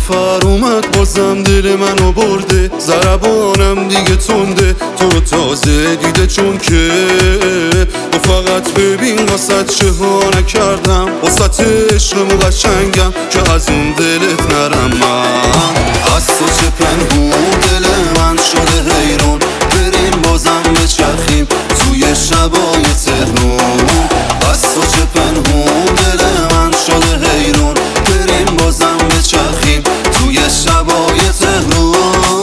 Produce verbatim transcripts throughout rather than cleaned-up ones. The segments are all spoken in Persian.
سفر اومد بازم دل منو برده، ضربانم دیگه تنده، تو تازه دیده چون که تو فقط ببین واسط چه ها نکردم، واسط عشقمو قشنگم که از اون دلت نرم. من از تو چه پنهون دل من شده حیران، بریم بازم بچرخیم توی شبای تهران. از تو چه پنهون دل من شده حیران، بریم بازم بچرخیم توی شبای تهران.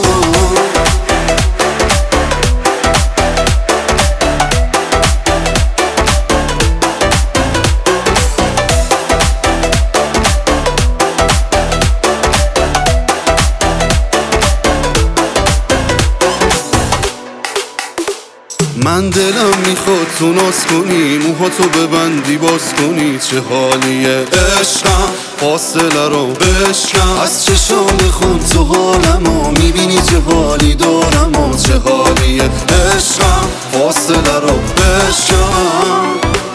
من دلم میخواد تو ناز کنی، موهاتو ببندی باز کنی، چه حالیه عشقم فاصله رو بشکم، از چشام بخون تو حالمو، میبینی چه حالی دارم و چه حالیه عشقم فاصله رو بشکم.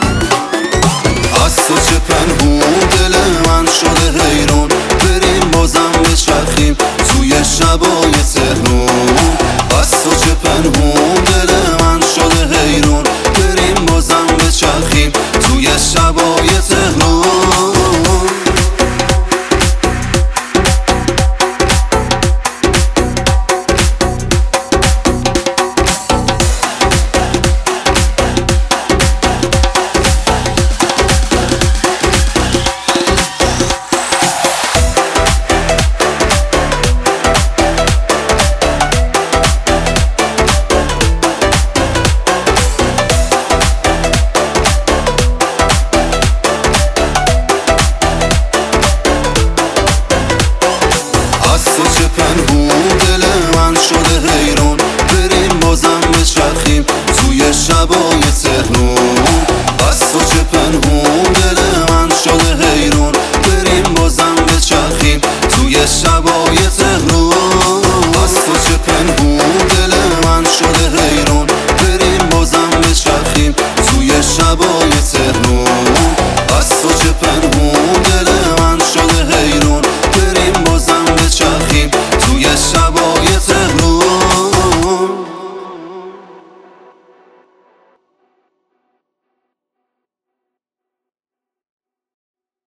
از تو چه پنهون دل من شده حیران، بریم بازم بچرخیم توی شبای تهران. از تو چه پنهون دل من شده حیران، بریم بازم بچرخیم توی شبای تهران. از تو چه پنهون